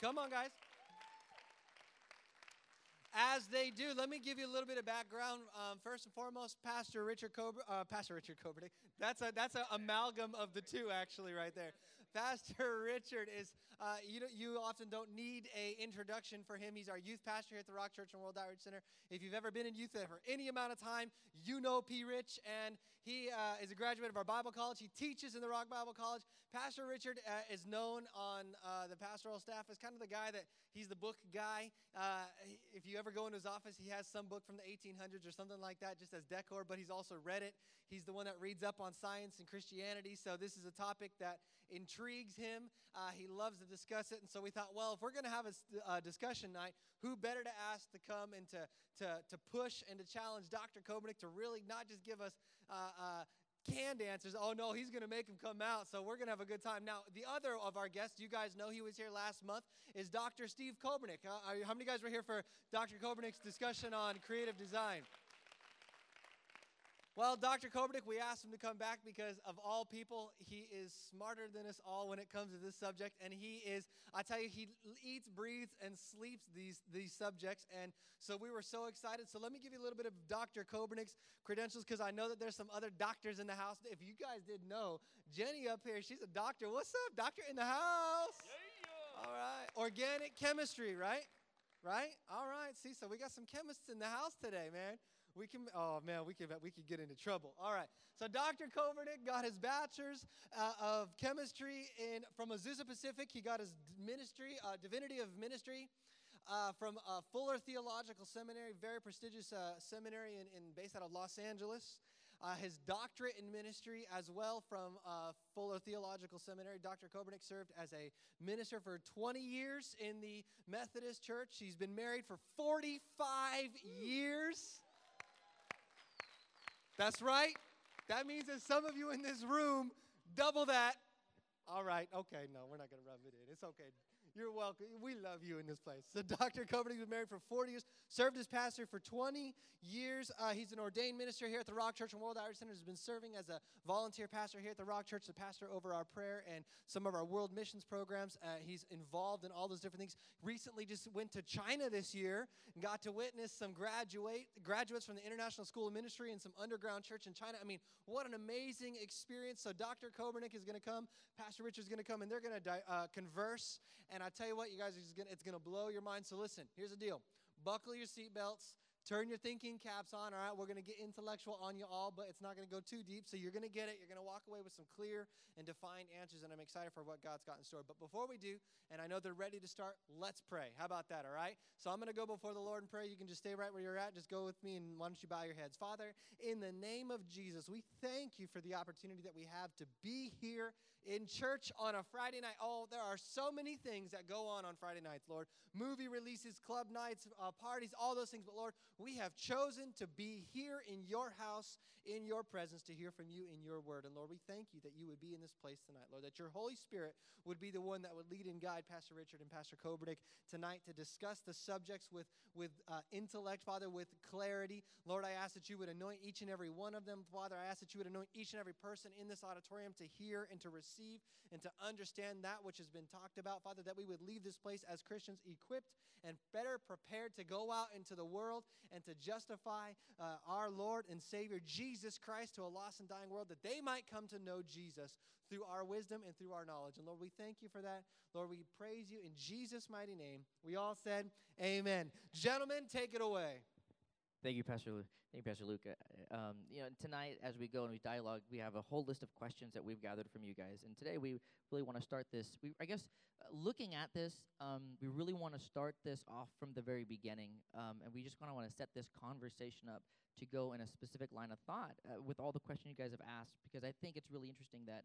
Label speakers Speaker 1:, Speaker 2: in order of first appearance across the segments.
Speaker 1: Come on, guys. As they do, let me give you a little bit of background. First and foremost, Pastor Richard Coberdick. That's an amalgam of the two, actually, right there. Pastor Richard is, you often don't need a introduction for him. He's our youth pastor here at the Rock Church and World Outreach Center. If you've ever been in youth for any amount of time, you know P. Rich, and he is a graduate of our Bible college. He teaches in the Rock Bible College. Pastor Richard is known on the pastoral staff as kind of the guy that he's the book guy. If you ever go in his office, he has some book from the 1800s or something like that just as decor, but he's also read it. He's the one that reads up on science and Christianity, so this is a topic that intrigues him. He loves to discuss it, and so we thought, well, if we're going to have a discussion night, who better to ask to come and to push and to challenge Dr. Cobernick to really not just give us canned answers. Oh, no, he's going to make them come out, so we're going to have a good time. Now, the other of our guests, you guys know he was here last month, is Dr. Steve Cobernick. How many guys were here for Dr. Cobernick's discussion on creative design? Well, Dr. Cobernick, we asked him to come back because of all people, he is smarter than us all when it comes to this subject, and he is, I tell you, he eats, breathes, and sleeps these subjects, and so we were so excited. So let me give you a little bit of Dr. Cobernick's credentials because I know that there's some other doctors in the house. If you guys didn't know, Jenny up here, she's a doctor. What's up, doctor in the house? Yeah. All right. Organic chemistry, right? Right? All right. See, so we got some chemists in the house today, man. We can get into trouble. All right. So Dr. Cobernick got his bachelor's of chemistry from Azusa Pacific. He got his divinity of ministry from Fuller Theological Seminary, very prestigious seminary based out of Los Angeles. His doctorate in ministry as well from Fuller Theological Seminary. Dr. Cobernick served as a minister for 20 years in the Methodist Church. He's been married for 45 years. That's right. That means that some of you in this room, double that. All right. Okay. No, we're not going to rub it in. It's okay. You're welcome. We love you in this place. So Dr. Cobernick was married for 40 years, served as pastor for 20 years. He's an ordained minister here at the Rock Church and World Outreach Center. Has been serving as a volunteer pastor here at the Rock Church, the pastor over our prayer and some of our world missions programs. He's involved in all those different things. Recently just went to China this year and got to witness some graduates from the International School of Ministry and some underground church in China. I mean, what an amazing experience. So Dr. Cobernick is going to come, Pastor Richard's going to come, and they're going to converse. And I tell you what, you guys, it's going to blow your mind. So listen, here's the deal. Buckle your seatbelts. Turn your thinking caps on, all right? We're going to get intellectual on you all, but it's not going to go too deep, so you're going to get it. You're going to walk away with some clear and defined answers, and I'm excited for what God's got in store. But before we do, and I know they're ready to start, let's pray. How about that, all right? So I'm going to go before the Lord and pray. You can just stay right where you're at. Just go with me, and why don't you bow your heads. Father, in the name of Jesus, we thank you for the opportunity that we have to be here in church on a Friday night. Oh, there are so many things that go on Friday nights, Lord. Movie releases, club nights, parties, all those things. But Lord, we have chosen to be here in your house, in your presence, to hear from you in your word. And Lord, we thank you that you would be in this place tonight, Lord, that your Holy Spirit would be the one that would lead and guide Pastor Richard and Pastor Cobernick tonight to discuss the subjects with intellect, Father, with clarity. Lord, I ask that you would anoint each and every one of them. Father, I ask that you would anoint each and every person in this auditorium to hear and to receive and to understand that which has been talked about. Father, that we would leave this place as Christians equipped and better prepared to go out into the world and to justify our Lord and Savior Jesus Christ to a lost and dying world, that they might come to know Jesus through our wisdom and through our knowledge. And Lord, we thank you for that. Lord, we praise you in Jesus' mighty name. We all said amen. Gentlemen, take it away.
Speaker 2: Thank you, Pastor Luke. Thank you, Pastor Luke. Tonight, as we go and we dialogue, we have a whole list of questions that we've gathered from you guys. And today, we really want to start this. Looking at this, we really want to start this off from the very beginning. And we just kind of want to set this conversation up to go in a specific line of thought with all the questions you guys have asked, because I think it's really interesting that,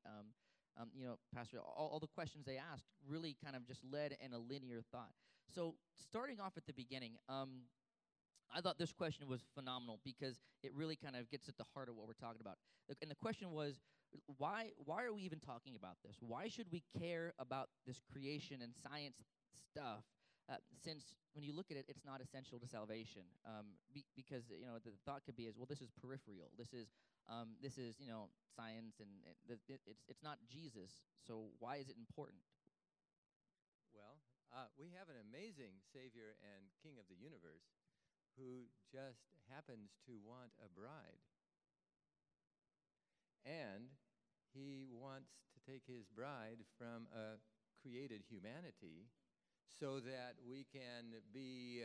Speaker 2: Pastor, all the questions they asked really kind of just led in a linear thought. So starting off at the beginning, I thought this question was phenomenal because it really kind of gets at the heart of what we're talking about. And the question was, why are we even talking about this? Why should we care about this creation and science stuff since when you look at it, it's not essential to salvation? Because the thought could be well, this is peripheral. This is science, and it's not Jesus. So why is it important?
Speaker 1: Well,
Speaker 3: We have an amazing Savior and King of the universe who just happens to want a bride. And he wants to take his bride from a created humanity so that we can be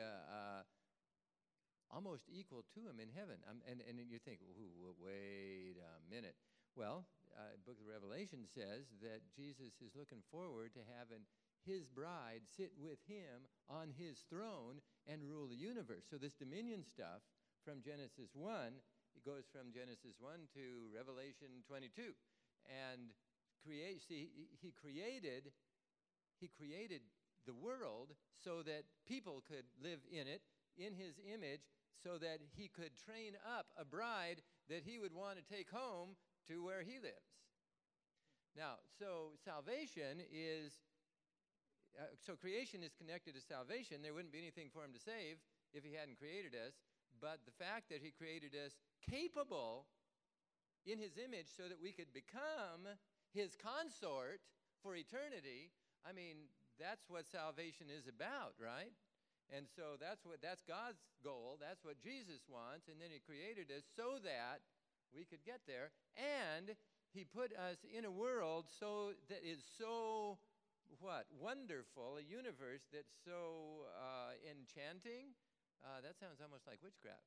Speaker 3: almost equal to him in heaven. And you think, wait a minute. Well, Book of Revelation says that Jesus is looking forward to having his bride sit with him on his throne and rule the universe. So this dominion stuff from Genesis 1, it goes from Genesis 1 to Revelation 22. And he created the world so that people could live in it, in his image, so that he could train up a bride that he would want to take home to where he lives. Now, so salvation is... so creation is connected to salvation. There wouldn't be anything for him to save if he hadn't created us. But the fact that he created us capable in his image so that we could become his consort for eternity, I mean, that's what salvation is about, right? And so that's God's goal. That's what Jesus wants. And then he created us so that we could get there. And he put us in a world so that is so... wonderful, a universe that's so enchanting. That sounds almost like witchcraft.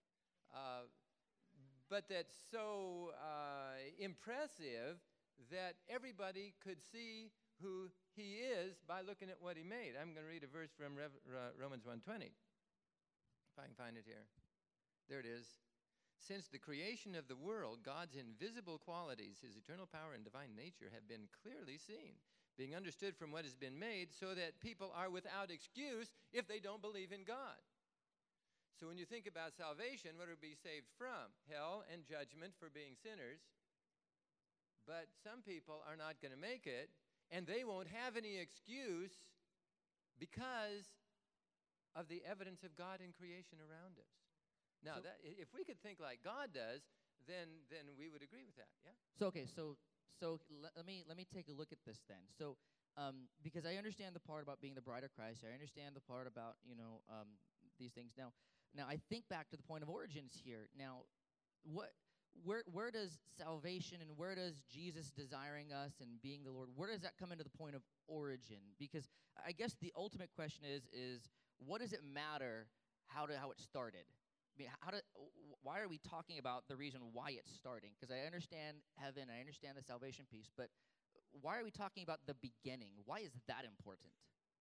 Speaker 3: But that's so impressive that everybody could see who he is by looking at what he made. I'm going to read a verse from Romans 1:20, if I can find it here. There it is. Since the creation of the world, God's invisible qualities, his eternal power and divine nature, have been clearly seen, being understood from what has been made, so that people are without excuse if they don't believe in God. So when you think about salvation, what are we saved from? Hell and judgment for being sinners. But some people are not going to make it, and they won't have any excuse because of the evidence of God in creation around us. Now, if we could think like God does, then we would agree with that, yeah?
Speaker 2: So let me take a look at this then. So because I understand the part about being the bride of Christ, I understand the part about these things. Now I think back to the point of origins here. Now, where does salvation and where does Jesus desiring us and being the Lord, where does that come into the point of origin? Because I guess the ultimate question is what does it matter how it started? I mean, why are we talking about the reason why it's starting? Because I understand heaven, I understand the salvation piece, but why are we talking about the beginning? Why is that important?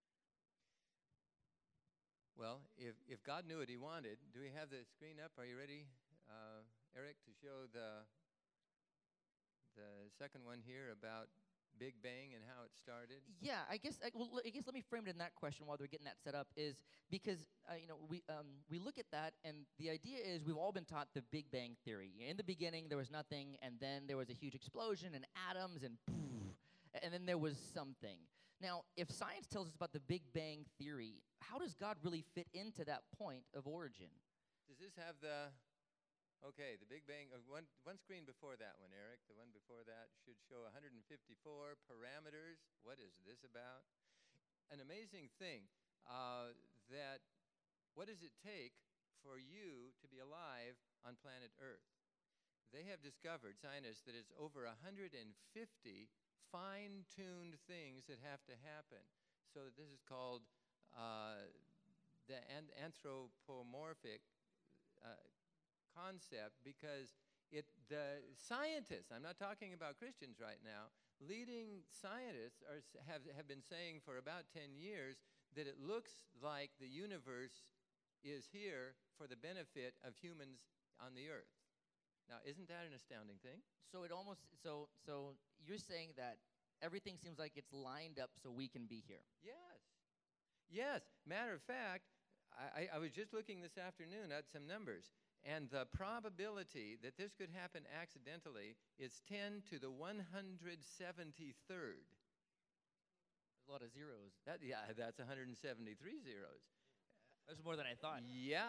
Speaker 3: Well, if God knew what he wanted, do we have the screen up? Are you ready, Eric, to show the second one here about Big Bang and how it started?
Speaker 2: Yeah, I guess let me frame it in that question while they're getting that set up, is because we look at that, and the idea is we've all been taught the Big Bang theory. In the beginning, there was nothing, and then there was a huge explosion, and atoms, and poof, and then there was something. Now, if science tells us about the Big Bang theory, how does God really fit into that point of origin?
Speaker 3: Does this have the... Okay, the Big Bang, one screen before that one, Eric. The one before that should show 154 parameters. What is this about? An amazing thing that what does it take for you to be alive on planet Earth? They have discovered, scientists, that it's over 150 fine-tuned things that have to happen. So that this is called the anthropomorphic concept, because the scientists, I'm not talking about Christians right now, leading scientists have been saying for about 10 years that it looks like the universe is here for the benefit of humans on the earth. Now, isn't that an astounding thing?
Speaker 2: So so you're saying that everything seems like it's lined up so we can be here.
Speaker 3: Yes. Matter of fact, I was just looking this afternoon at some numbers. And the probability that this could happen accidentally is 10 to the 173rd.
Speaker 2: There's a lot of zeros.
Speaker 3: That's 173 zeros.
Speaker 2: That's more than I thought.
Speaker 3: Yeah.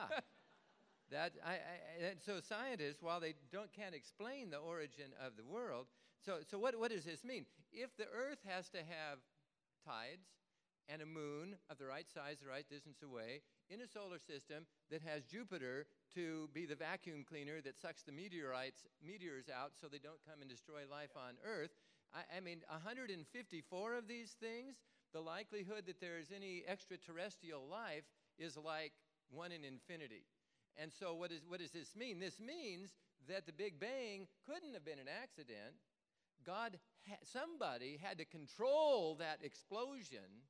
Speaker 3: So scientists, while they can't explain the origin of the world, so what does this mean? If the Earth has to have tides, and a moon of the right size, the right distance away, in a solar system that has Jupiter to be the vacuum cleaner that sucks the meteors out so they don't come and destroy life on Earth. I mean, 154 of these things, the likelihood that there is any extraterrestrial life is like 1 in infinity. And so what does this mean? This means that the Big Bang couldn't have been an accident. Somebody had to control that explosion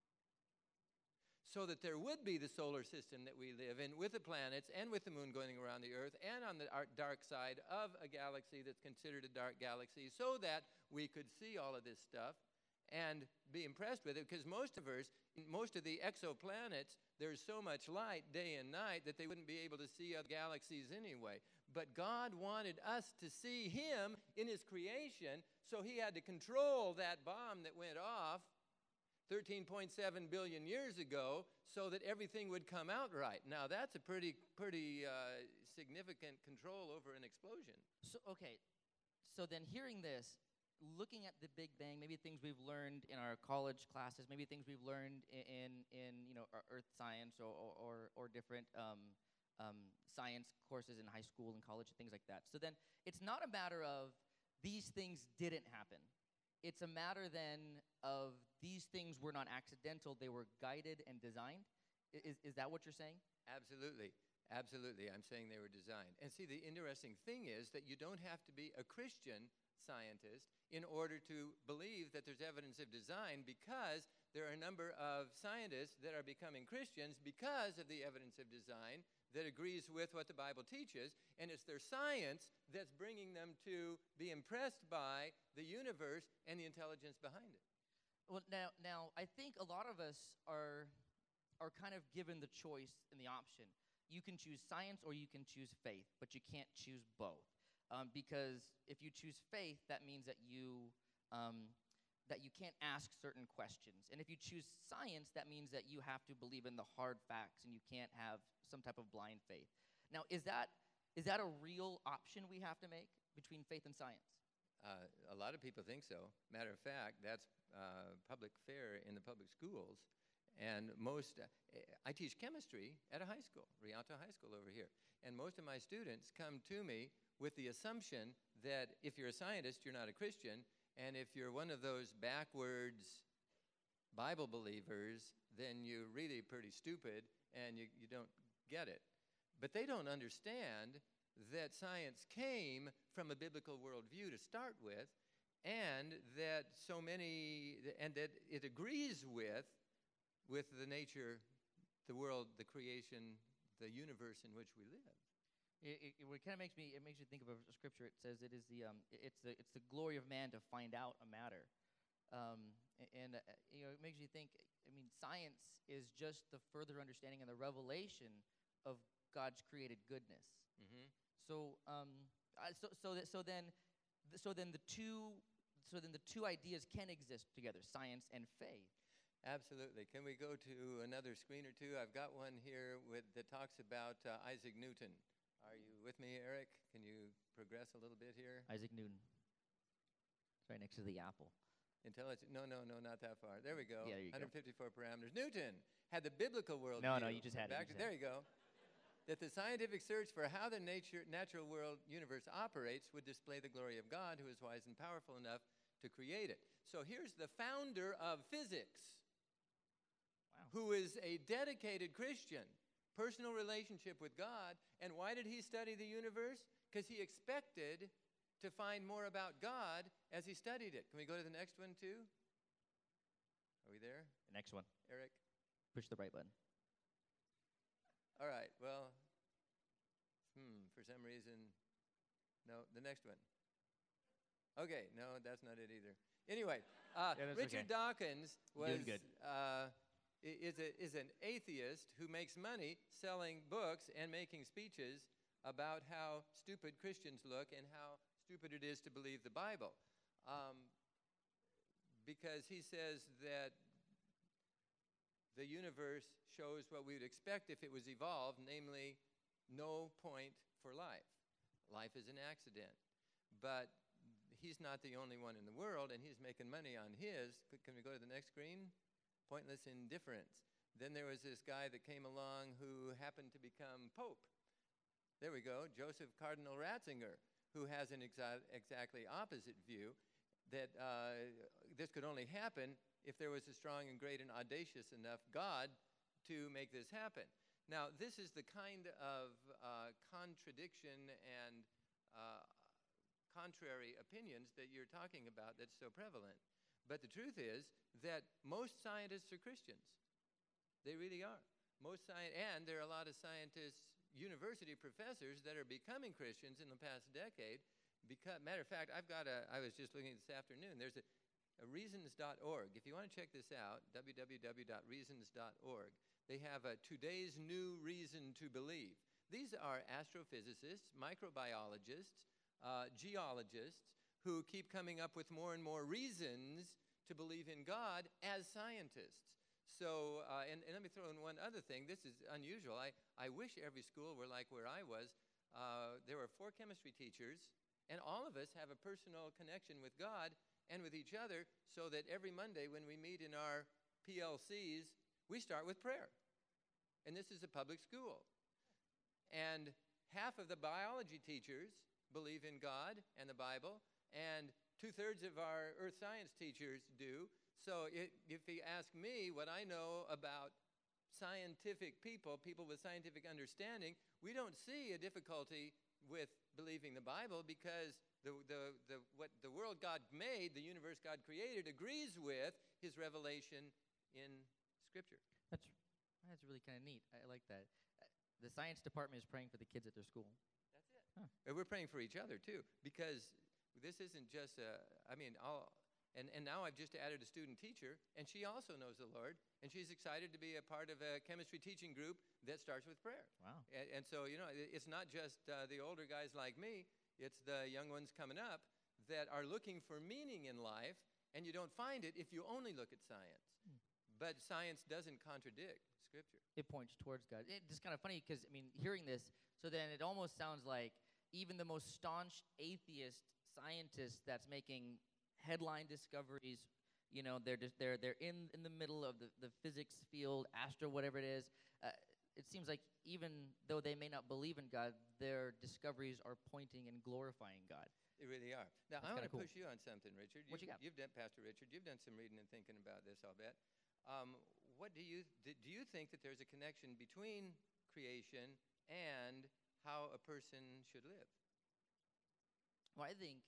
Speaker 3: so that there would be the solar system that we live in with the planets and with the moon going around the Earth and on the dark side of a galaxy that's considered a dark galaxy, so that we could see all of this stuff and be impressed with it. Because most of the exoplanets, there's so much light day and night that they wouldn't be able to see other galaxies anyway. But God wanted us to see him in his creation, so he had to control that bomb that went off 13.7 billion years ago so that everything would come out right. Now, that's a pretty significant control over an explosion.
Speaker 2: So, okay, so then hearing this, looking at the Big Bang, maybe things we've learned in our college classes, maybe things we've learned in our earth science or different science courses in high school and college and things like that. So then it's not a matter of these things didn't happen. It's a matter then of these things were not accidental, they were guided and designed. Is that what you're saying?
Speaker 3: Absolutely. Absolutely. I'm saying they were designed. And see, the interesting thing is that you don't have to be a Christian scientist in order to believe that there's evidence of design, because there are a number of scientists that are becoming Christians because of the evidence of design that agrees with what the Bible teaches, and it's their science that's bringing them to be impressed by the universe and the intelligence behind it.
Speaker 2: Well, now I think a lot of us are kind of given the choice and the option. You can choose science or you can choose faith, but you can't choose both. Because if you choose faith, that means that you can't ask certain questions. And if you choose science, that means that you have to believe in the hard facts and you can't have some type of blind faith. Now, is that a real option we have to make between faith and science?
Speaker 3: A lot of people think so. Matter of fact, that's public fare in the public schools. And I teach chemistry at a high school, Rialto High School over here. And most of my students come to me with the assumption that if you're a scientist, you're not a Christian. And if you're one of those backwards Bible believers, then you're really pretty stupid and you don't get it. But they don't understand that science came from a biblical worldview to start with, and that that it agrees with the nature, the world, the creation, the universe in which we live.
Speaker 2: It kind of makes me think of a scripture. It says it's the glory of man to find out a matter, it makes you think. I mean, science is just the further understanding and the revelation of God's created goodness.
Speaker 3: Mm-hmm.
Speaker 2: So then the two ideas can exist together: science and faith.
Speaker 3: Absolutely. Can we go to another screen or two? I've got one here that talks about Isaac Newton. Are you with me, Eric? Can you progress a little bit here?
Speaker 2: Isaac Newton. It's right next to the apple.
Speaker 3: No, not that far. There we go.
Speaker 2: Yeah, there you
Speaker 3: 154 parameters. Newton had the biblical worldview.
Speaker 2: No, you just had it.
Speaker 3: There you go. That the scientific search for how the natural world universe operates would display the glory of God, who is wise and powerful enough to create it. So here's the founder of physics, who is a dedicated Christian, personal relationship with God. And why did he study the universe? Because he expected to find more about God as he studied it. Can we go to the next one too? Are we there?
Speaker 2: The next one.
Speaker 3: Eric?
Speaker 2: Push the right button.
Speaker 3: All right, well, for some reason, no, the next one. Okay, no, that's not it either. Anyway, Richard Dawkins is an atheist who makes money selling books and making speeches about how stupid Christians look and how stupid it is to believe the Bible. Because he says that the universe shows what we would expect if it was evolved, namely no point for life. Life is an accident. But he's not the only one in the world, and he's making money on his. Can we go to the next screen? pointless indifference. Then there was this guy that came along who happened to become Pope. There we go, Joseph Cardinal Ratzinger, who has an exactly opposite view, that this could only happen if there was a strong and great and audacious enough God to make this happen. Now, this is the kind of contradiction and contrary opinions that you're talking about that's so prevalent. But the truth is that most scientists are Christians. They really are. And there are a lot of scientists, university professors, that are becoming Christians in the past decade. Matter of fact, I was just looking this afternoon, there's a reasons.org. If you want to check this out, www.reasons.org, they have a Today's New Reason to Believe. These are astrophysicists, microbiologists, geologists, who keep coming up with more and more reasons to believe in God as scientists. So, and let me throw in one other thing. This is unusual. I wish every school were like where I was. There were 4 chemistry teachers, and all of us have a personal connection with God and with each other, so that every Monday when we meet in our PLCs, we start with prayer. And this is a public school. And half of the biology teachers believe in God and the Bible, and 2/3 of our earth science teachers do. So if you ask me what I know about scientific people with scientific understanding, we don't see a difficulty with believing the Bible, because what the world God made, the universe God created, agrees with his revelation in Scripture.
Speaker 2: That's really kind of neat. I like that. The science department is praying for the kids at their school.
Speaker 3: That's it.
Speaker 2: Huh.
Speaker 3: And we're praying for each other, too, because this isn't just and now I've just added a student teacher, and she also knows the Lord, and she's excited to be a part of a chemistry teaching group that starts with prayer.
Speaker 2: Wow.
Speaker 3: And so, it's not just the older guys like me, it's the young ones coming up that are looking for meaning in life, and you don't find it if you only look at science. But science doesn't contradict Scripture.
Speaker 2: It points towards God. It's just kind of funny because, hearing this, so then it almost sounds like even the most staunch atheist scientist that's making headline discoveries, they're in the middle of the physics field, astro, whatever it is. It seems like even though they may not believe in God, their discoveries are pointing and glorifying God.
Speaker 3: They really are. Now,
Speaker 2: That's
Speaker 3: I want to
Speaker 2: cool.
Speaker 3: push you on something, Richard.
Speaker 2: What you got?
Speaker 3: You've done, Pastor Richard, you've done some reading and thinking about this, I'll bet. What do you think that there's a connection between creation and how a person should live?
Speaker 2: Well, I think,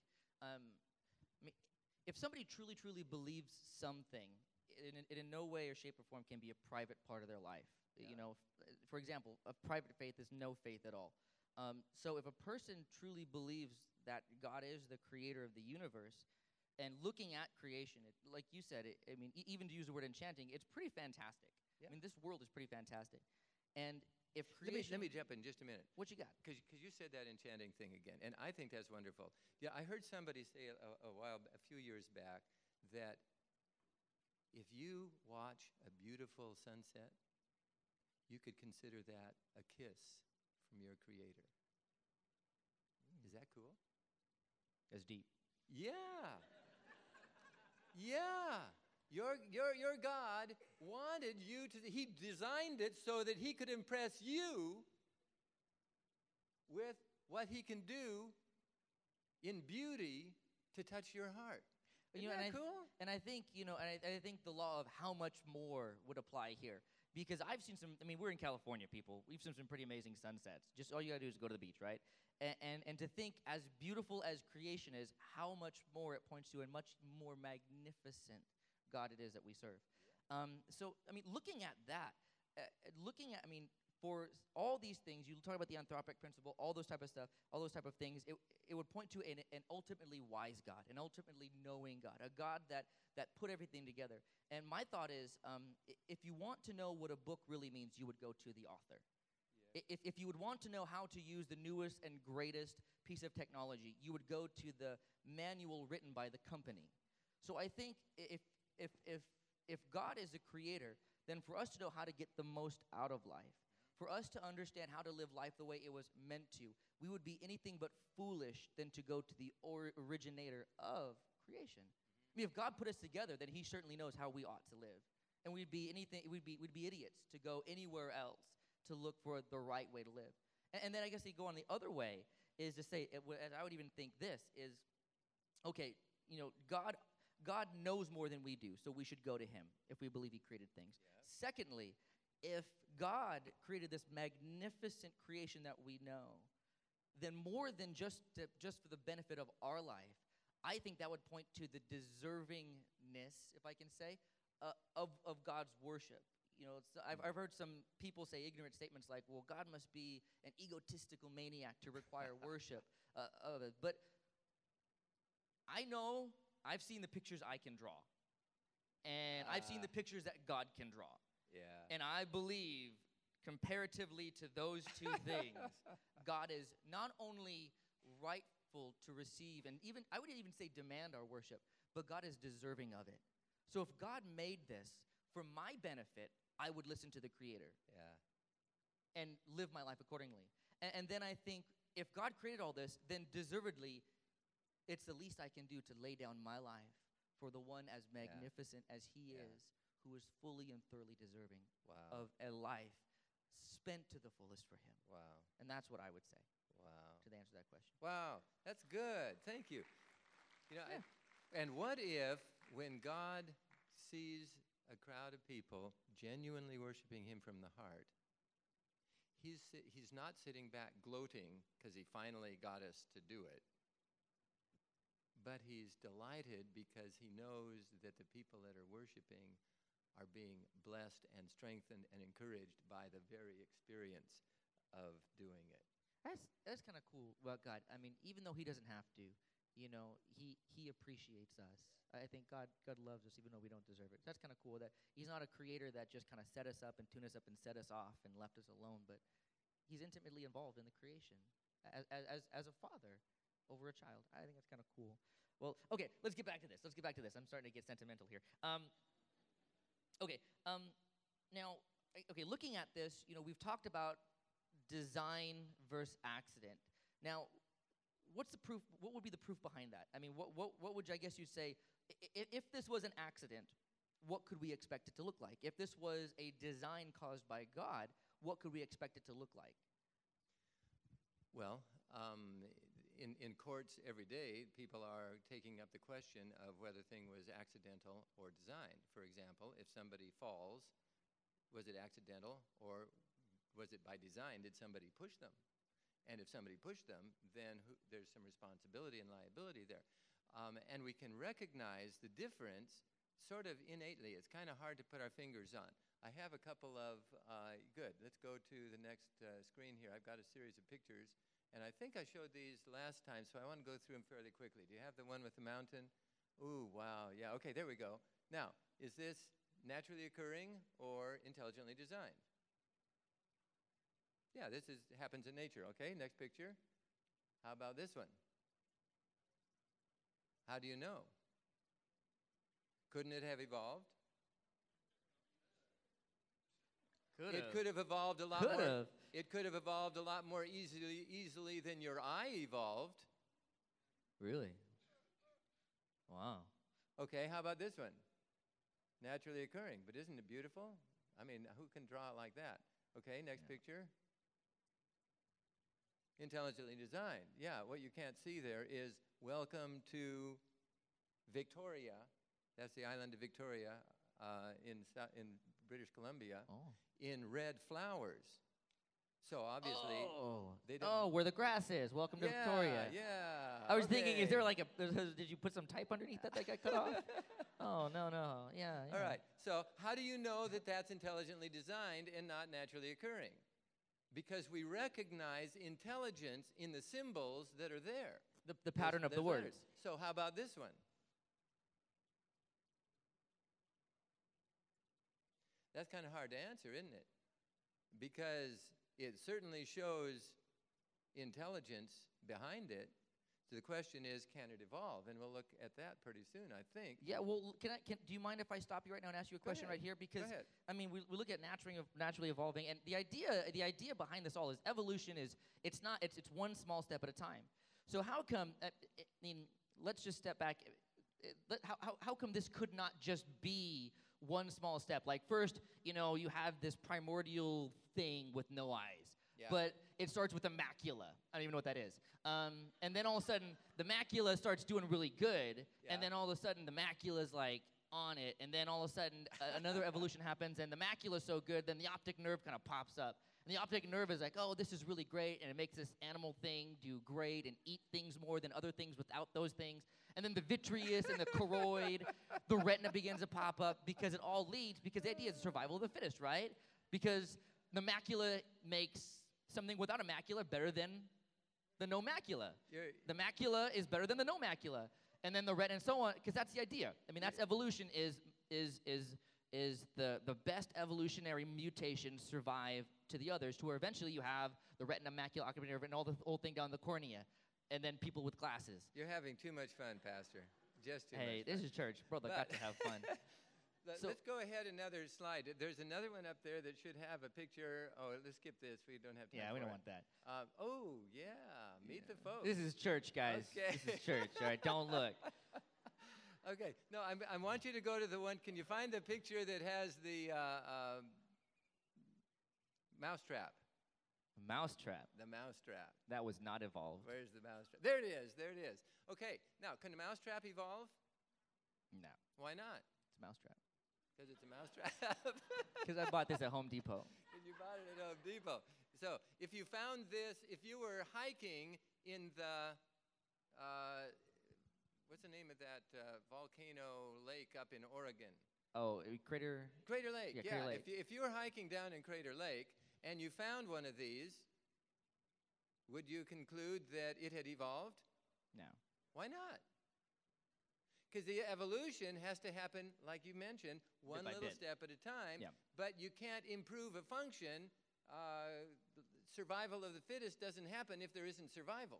Speaker 2: if somebody truly, truly believes something, it in no way or shape or form can be a private part of their life.
Speaker 3: Yeah.
Speaker 2: For example, a private faith is no faith at all. So if a person truly believes that God is the creator of the universe, and looking at creation, like you said, even to use the word enchanting, it's pretty fantastic.
Speaker 3: Yeah.
Speaker 2: This world is pretty fantastic. And if
Speaker 3: Let
Speaker 2: creation...
Speaker 3: me jump in just a minute.
Speaker 2: What you got?
Speaker 3: Because you said that enchanting thing again, and I think that's wonderful. Yeah, I heard somebody say a few years back, that if you watch a beautiful sunset, you could consider that a kiss from your Creator. Is that cool?
Speaker 2: That's deep.
Speaker 3: Yeah. Yeah. Your God wanted you to, he designed it so that he could impress you with what he can do in beauty to touch your heart. Isn't that cool?
Speaker 2: And I think, I think the law of how much more would apply here. Because I've seen we're in California, people. We've seen some pretty amazing sunsets. Just all you gotta do is go to the beach, right? And to think, as beautiful as creation is, how much more it points to and much more magnificent God it is that we serve. So, looking at that, for all these things, you talk about the anthropic principle, all those type of stuff, all those type of things, it would point to an ultimately wise God, an ultimately knowing God, a God that put everything together. And my thought is, if you want to know what a book really means, you would go to the author. Yeah. If you would want to know how to use the newest and greatest piece of technology, you would go to the manual written by the company. So I think if God is the creator, then for us to know how to get the most out of life, for us to understand how to live life the way it was meant to, we would be anything but foolish than to go to the originator of creation. If God put us together, then he certainly knows how we ought to live. and we'd be idiots to go anywhere else to look for the right way to live. And then I guess they go on the other way is to say, as I would even think this is, okay, God knows more than we do, so we should go to him if we believe he created things.
Speaker 3: Yeah.
Speaker 2: Secondly, if God created this magnificent creation that we know, then more than just for the benefit of our life, I think that would point to the deservingness, if I can say, of God's worship. I've heard some people say ignorant statements like, well, God must be an egotistical maniac to require worship of it. But I know I've seen the pictures I can draw. And I've seen the pictures that God can draw.
Speaker 3: Yeah.
Speaker 2: And I believe, comparatively to those two things, God is not only rightful to receive, and even I would even say demand our worship, but God is deserving of it. So if God made this for my benefit, I would listen to the Creator.
Speaker 3: Yeah.
Speaker 2: And live my life accordingly. And then I think if God created all this, then deservedly, it's the least I can do to lay down my life for the one as magnificent as he is, who is fully and thoroughly deserving of a life spent to the fullest for him.
Speaker 3: Wow.
Speaker 2: And that's what I would say
Speaker 3: Wow.
Speaker 2: to answer that question.
Speaker 3: Wow. That's good. Thank you. And what if when God sees a crowd of people genuinely worshiping him from the heart, he's not sitting back gloating because he finally got us to do it, but he's delighted because he knows that the people that are worshiping are being blessed and strengthened and encouraged by the very experience of doing it.
Speaker 2: That's kind of cool about God. I mean, even though he doesn't have to, he appreciates us. I think God loves us even though we don't deserve it. That's kind of cool that he's not a creator that just kind of set us up and tuned us up and set us off and left us alone, but he's intimately involved in the creation as a father over a child. I think that's kind of cool. Well, okay, let's get back to this. I'm starting to get sentimental here. Now, looking at this, we've talked about design versus accident. Now, what's the proof? What would be the proof behind that? I mean, what would you, I guess you'd say, if this was an accident, what could we expect it to look like? If this was a design caused by God, what could we expect it to look like?
Speaker 3: Well, in courts every day, people are taking up the question of whether a thing was accidental or designed. For example, if somebody falls, was it accidental or was it by design? Did somebody push them? And if somebody pushed them, then there's some responsibility and liability there. And we can recognize the difference sort of innately. It's kind of hard to put our fingers on. I have a couple of, good, let's go to the next screen here. I've got a series of pictures. And I think I showed these last time, so I want to go through them fairly quickly. Do you have the one with the mountain? Ooh, wow. Yeah, okay, there we go. Now, is this naturally occurring or intelligently designed? Yeah, this happens in nature. Okay, next picture. How about this one? How do you know? Couldn't it have evolved? It could have evolved a lot more. It could have evolved a lot more easily than your eye evolved.
Speaker 2: Really? Wow.
Speaker 3: Okay, how about this one? Naturally occurring, but isn't it beautiful? I mean, who can draw it like that? Okay, next picture. Intelligently designed. Yeah, what you can't see there is welcome to Victoria. That's the island of Victoria in British Columbia.
Speaker 2: Oh.
Speaker 3: In red flowers. So obviously they don't.
Speaker 2: Oh, where the grass is. Welcome to Victoria.
Speaker 3: Yeah.
Speaker 2: I was thinking, is there like did you put some type underneath that got cut off? Oh, no. Yeah.
Speaker 3: All right. So how do you know that that's intelligently designed and not naturally occurring? Because we recognize intelligence in the symbols that are there.
Speaker 2: The pattern of the words.
Speaker 3: Letters. So how about this one? That's kind of hard to answer, isn't it? Because it certainly shows intelligence behind it. So the question is, can it evolve? And we'll look at that pretty soon, I think.
Speaker 2: Yeah, well, do you mind if I stop you right now and ask you a question right here? Because, I mean, we look at naturally evolving, and the idea behind this all is evolution it's one small step at a time. So how come, I mean, let's just step back. How come this could not just be one small step. Like first, you have this primordial thing with no eyes.
Speaker 3: Yeah.
Speaker 2: But it starts with a macula. I don't even know what that is. And then all of a sudden, the macula starts doing really good.
Speaker 3: Yeah.
Speaker 2: And then all of a sudden, the macula's like on it. And then all of a sudden, another evolution happens. And the macula's so good, then the optic nerve kind of pops up. And the optic nerve is like, oh, this is really great. And it makes this animal thing do great and eat things more than other things without those things. And then the vitreous and the choroid, the retina begins to pop up because it all leads, because the idea is survival of the fittest, right? Because the macula makes something without a macula better than the no macula. The macula is better than the no macula. And then the retina and so on, because that's the idea. I mean, that's evolution is the best evolutionary mutations survive to the others, to where eventually you have the retina, macula, ocular nerve, and all the whole thing down the cornea. And then people with glasses.
Speaker 3: You're having too much fun, Pastor. Just too much
Speaker 2: Hey,
Speaker 3: fun.
Speaker 2: this is church. Brother, got to have fun.
Speaker 3: Let's go ahead another slide. There's another one up there that should have a picture. Oh, let's skip this. We don't have time.
Speaker 2: Yeah, we
Speaker 3: for
Speaker 2: don't
Speaker 3: it.
Speaker 2: want that.
Speaker 3: Oh, yeah. Meet the folks.
Speaker 2: This is church, guys.
Speaker 3: Okay.
Speaker 2: This is church, all right? Don't look.
Speaker 3: Okay. No, I want you to go to the one. Can you find the picture that has the mousetrap?
Speaker 2: Mousetrap.
Speaker 3: The mousetrap.
Speaker 2: That was not evolved.
Speaker 3: Where's the mousetrap? There it is. There it is. Okay. Now, can the mousetrap evolve?
Speaker 2: No.
Speaker 3: Why not?
Speaker 2: It's a mousetrap.
Speaker 3: Because it's a mousetrap.
Speaker 2: Because I bought this at Home Depot.
Speaker 3: And you bought it at Home Depot. So if you found this, if you were hiking in the, what's the name of that volcano lake up in Oregon?
Speaker 2: Oh, Crater.
Speaker 3: Crater Lake.
Speaker 2: Yeah, Crater Lake.
Speaker 3: If you were hiking down in Crater Lake and you found one of these, would you conclude that it had evolved?
Speaker 2: No.
Speaker 3: Why not? Because the evolution has to happen, like you mentioned, one little step at a time.
Speaker 2: Yeah.
Speaker 3: But you can't improve a function. Survival of the fittest doesn't happen if there isn't survival.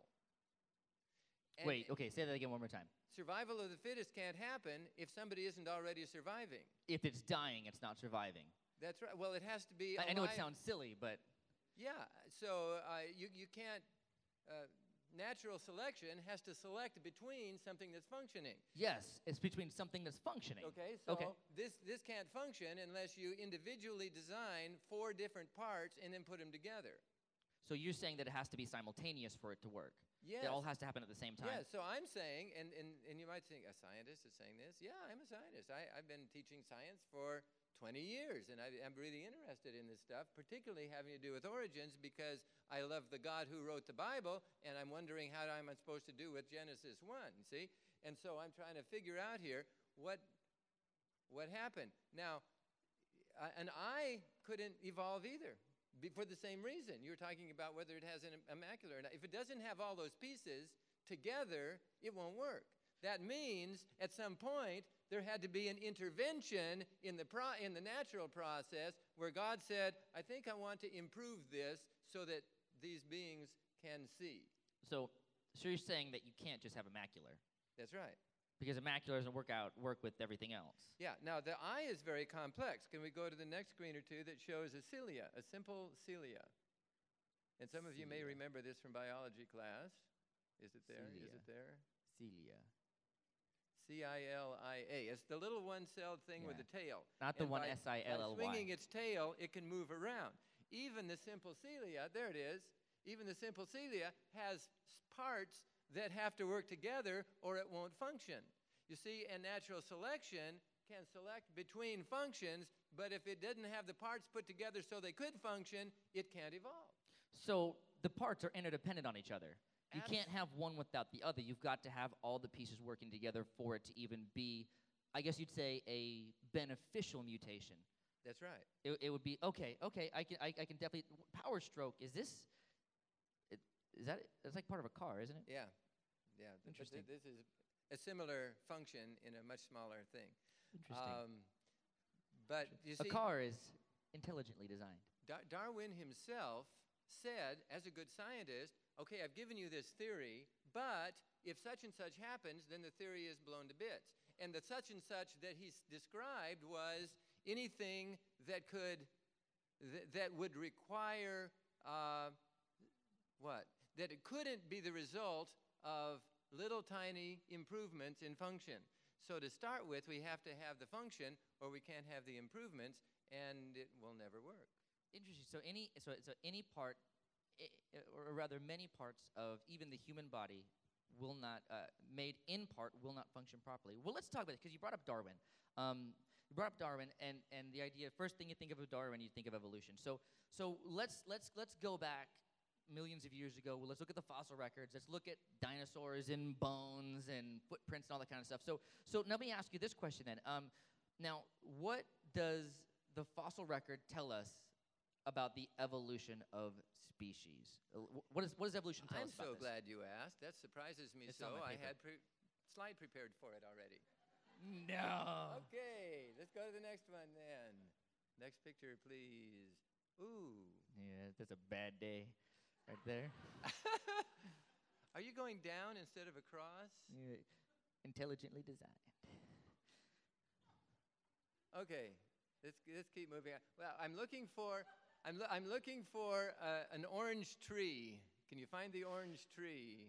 Speaker 3: And
Speaker 2: Wait, okay, say that again one more time.
Speaker 3: survival of the fittest can't happen if somebody isn't already surviving.
Speaker 2: If it's dying, it's not surviving.
Speaker 3: That's right. Well, it has to be
Speaker 2: I know it
Speaker 3: alive.
Speaker 2: sounds silly, but
Speaker 3: Yeah. So you can't. Natural selection has to select between something that's functioning.
Speaker 2: yes, it's between something that's functioning.
Speaker 3: Okay, so
Speaker 2: Okay.
Speaker 3: this can't function unless you individually design 4 different parts and then put them together.
Speaker 2: So you're saying that it has to be simultaneous for it to work.
Speaker 3: Yes.
Speaker 2: It all has to happen at the same time.
Speaker 3: Yeah, so I'm saying, and you might think, a scientist is saying this. Yeah, I'm a scientist. I've been teaching science for 20 years, and I'm really interested in this stuff, particularly having to do with origins, because I love the God who wrote the Bible, and I'm wondering how I'm supposed to do with Genesis 1, see? And so I'm trying to figure out here what happened. Now, an eye couldn't evolve either. For the same reason. You're talking about whether it has a macula or not. If it doesn't have all those pieces together, it won't work. That means at some point there had to be an intervention in the natural process where God said, I think I want to improve this so that these beings can see.
Speaker 2: So you're saying that you can't just have a macular,
Speaker 3: That's right.
Speaker 2: because a macular doesn't work with everything else.
Speaker 3: Yeah, now the eye is very complex. Can we go to the next screen or two that shows a cilia, a simple cilia? And some of you may
Speaker 2: Cilia.
Speaker 3: remember this from biology class. Is it there? Is
Speaker 2: Cilia.
Speaker 3: it there?
Speaker 2: Cilia.
Speaker 3: C-I-L-I-A. It's the little one-celled thing with
Speaker 2: Yeah.
Speaker 3: the tail.
Speaker 2: Not the
Speaker 3: And
Speaker 2: one
Speaker 3: by
Speaker 2: S-I-L-L-Y.
Speaker 3: swinging its tail, it can move around. Even the simple cilia, there it is, even the simple cilia has parts that have to work together or it won't function. You see, and natural selection can select between functions, but if it didn't have the parts put together so they could function, it can't evolve.
Speaker 2: So the parts are interdependent on each other. You
Speaker 3: Abs-
Speaker 2: can't have one without the other. You've got to have all the pieces working together for it to even be, I guess you'd say, a beneficial mutation.
Speaker 3: That's right.
Speaker 2: It would be okay. I can definitely Power Stroke. Is this? Is that? It's like part of a car, isn't it?
Speaker 3: Yeah. Yeah.
Speaker 2: Interesting.
Speaker 3: This is a similar function in a much smaller thing.
Speaker 2: Interesting.
Speaker 3: But you
Speaker 2: A
Speaker 3: see,
Speaker 2: car is intelligently designed.
Speaker 3: Darwin himself said, as a good scientist, okay, I've given you this theory, but if such and such happens, then the theory is blown to bits. And the such and such that he described was anything that would require what? That it couldn't be the result of little tiny improvements in function. So to start with, we have to have the function, or we can't have the improvements, and it will never work.
Speaker 2: Interesting. So any part, or rather many parts of even the human body will not, made in part, will not function properly. Well, let's talk about it, because you brought up Darwin. And the idea, first thing you think of Darwin, you think of evolution. So let's go back millions of years ago. Well, let's look at the fossil records. Let's look at dinosaurs and bones and footprints and all that kind of stuff. So let me ask you this question then. Now, what does the fossil record tell us about the evolution of species? What does evolution tell us about
Speaker 3: I'm so
Speaker 2: this?
Speaker 3: glad you asked. That surprises me.
Speaker 2: It's on my
Speaker 3: I
Speaker 2: paper.
Speaker 3: had slide prepared for it already.
Speaker 2: No.
Speaker 3: Okay, let's go to the next one then. Next picture, please. Ooh.
Speaker 2: Yeah, that's a bad day right there.
Speaker 3: Are you going down instead of across?
Speaker 2: Yeah, intelligently designed.
Speaker 3: Okay, let's keep moving on. Well, I'm looking for an orange tree. Can you find the orange tree?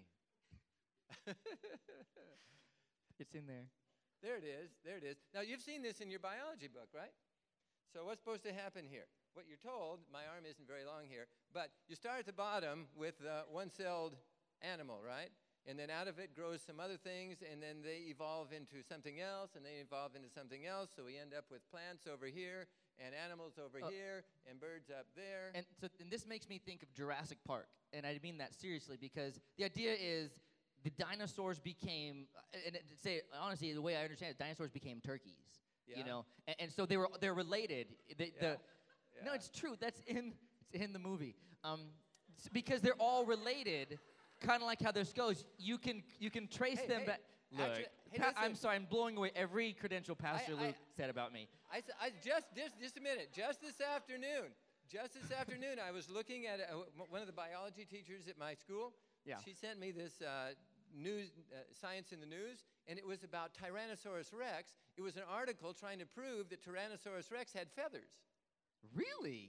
Speaker 2: It's in there.
Speaker 3: There it is. There it is. Now, you've seen this in your biology book, right? So what's supposed to happen here? What you're told, my arm isn't very long here, but you start at the bottom with one-celled animal, right? And then out of it grows some other things, and then they evolve into something else, and they evolve into something else, so we end up with plants over here, and animals over here, and birds up there.
Speaker 2: And this makes me think of Jurassic Park, and I mean that seriously, because the idea is the dinosaurs became, honestly, the way I understand it, dinosaurs became turkeys.
Speaker 3: Yeah.
Speaker 2: You know, and so they're related. No,
Speaker 3: Yeah.
Speaker 2: it's true. It's in the movie. Because they're all related, kind of like how their skulls. You can trace them back. Look,
Speaker 3: actually, hey,
Speaker 2: I'm
Speaker 3: listen.
Speaker 2: sorry, I'm blowing away every credential Pastor Luke said about me.
Speaker 3: Just a minute. Just this afternoon, I was looking at one of the biology teachers at my school.
Speaker 2: Yeah.
Speaker 3: She sent me this news, Science in the News, and it was about Tyrannosaurus rex. It was an article trying to prove that Tyrannosaurus rex had feathers.
Speaker 2: Really?